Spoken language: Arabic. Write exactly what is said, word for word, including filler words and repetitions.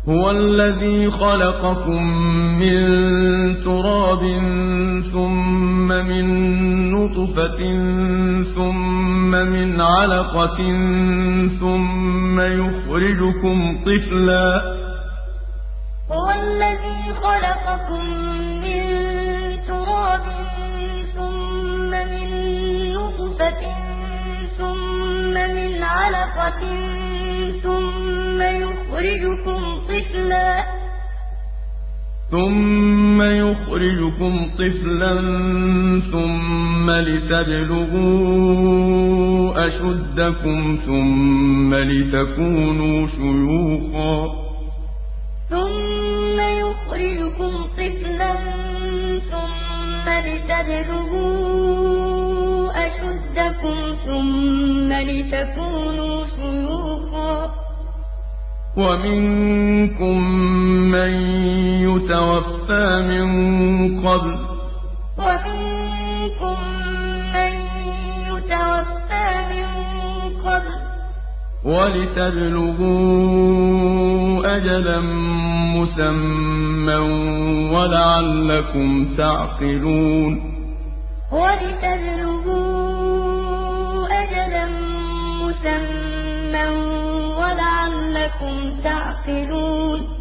هو الذي خلقكم من تراب ثم من نطفة ثم من علقة ثم يخرجكم طفلا هو الذي خلقكم من تراب ثم من نطفة ثم من علقة ثم يخرجكم طفلا ثم يخرجكم طفلا ثم لتبلغوا أشدكم ثم لتكونوا شيوخا ثم يخرجكم طفلا ثم لتبلغوا أشدكم ثم لتكونوا شيوخا ومنكم من يتوفى من قبل ومنكم من يتوفى من قبل ولتبلغوا أجلا مسمى ولعلكم تعقلون ولتبلغوا أجلا مسمى ولعلكم تعقلون